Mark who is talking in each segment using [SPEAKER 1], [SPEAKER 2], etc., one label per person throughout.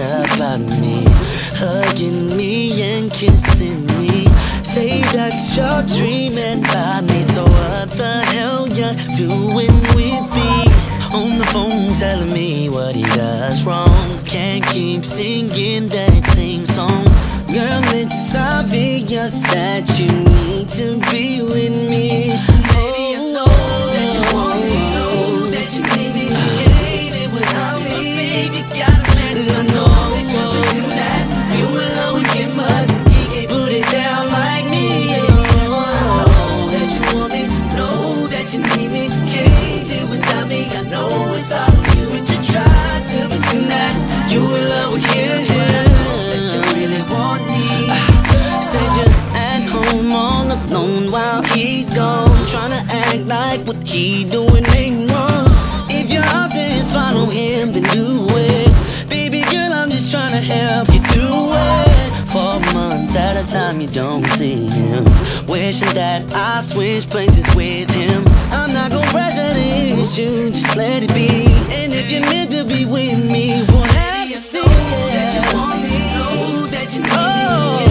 [SPEAKER 1] about me, hugging me and kissing me. Say that you're dreaming about me, so what the hell you doing with me? On the phone telling me what he does wrong. Can't keep singing that same song. Girl, it's obvious that you need to be with me. Baby, I know that you want me, know that you need me. You can't live without me, baby, got a man, and I know that you're into that. You alone with him, but he can't put it down like me. I know that you want me, know that you need me. Can't live without me, I know it's all you, but you try to pretend that you in love with him. That you really want me. Said you're at home all alone while he's gone, tryna act like what he doing ain't wrong. If your heart says follow him, then do it. Baby girl, I'm just tryna help you through it. 4 months at a time you don't see him, wishing that I switch places with him. I'm not gon' pressure the issue, just let it be. And if you're meant to be with me, we'll have to see that you want me, know that you need me.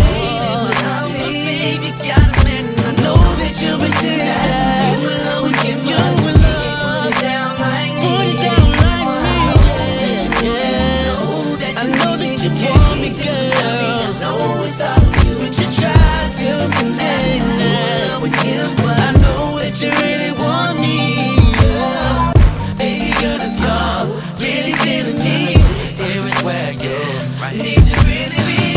[SPEAKER 1] You pretend that you alone with him, you alone. Put it down like me, yeah. I know that you want me, girl. I know it's all you, but you try to pretend that I know that you really want me, yeah. Baby girl, if you're really feeling me, here is where you need to really be.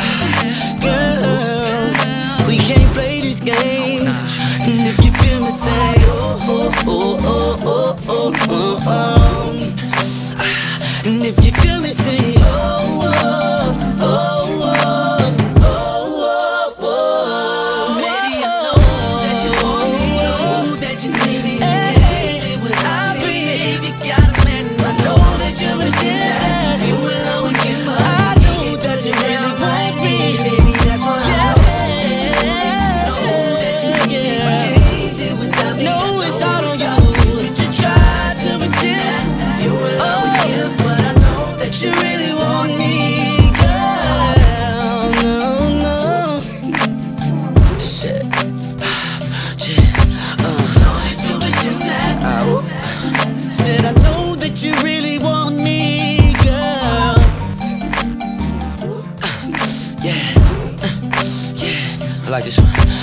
[SPEAKER 1] Girl, we can't play this game. And if you feel me, say oh, oh, oh, oh, oh, oh, oh. And if you feel me, say oh, oh, oh, oh, oh, oh. Baby, I know that you want me, know that you need me. Hey, I'll be, baby, got a man, and I know that you pretend that you alone with him. I know that you really want me, baby, that's why you really want me, girl. No, no. Shit. Said I know that you really want me, girl. Yeah. Yeah. I like this one.